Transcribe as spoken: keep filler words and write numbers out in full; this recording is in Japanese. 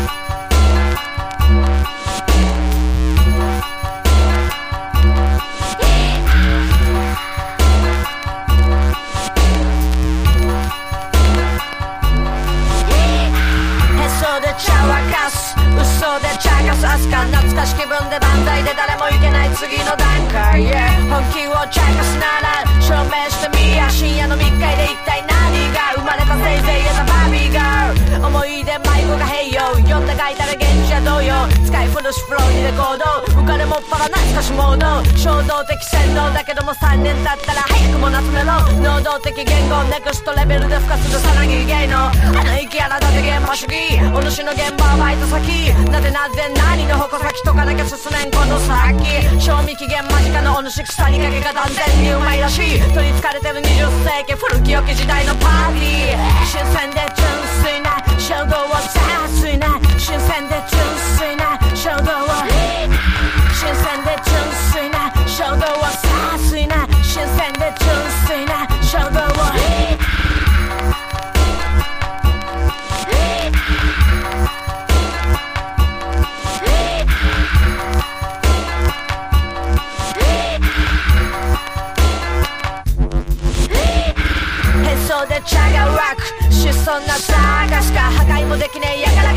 嘘で茶化す明日か懐かし気分で万歳で誰も行けない次の段階、yeah、本気を茶化すなら証明してみや深夜の密会で一体何が生まれたせいぜいやたバービーガール思い出迷子が平洋読んだ書いたら現地は同様使い古しフローにレコード浮かれもっぱら懐かしモード衝動的洗脳だけどもさんねん経ったら早くも夏目の能動的言語ネクストレベルで付加するさなぎ芸能あの息あなたで現場主義お主の現場はバイト先なぜなぜ何の矛先とかなきゃ進めんこの先賞味期限間近のお主腐りかけが断然にうまいらしい取り憑かれてるにじゅっ世紀古き良き時代のパーティー新鮮で純粋な衝動をさすいな新鮮で純粋な衝動を新鮮で純粋な衝動をさすいな新鮮で純粋な衝動をへそで茶が湧く質素な差がしか破壊もできねえ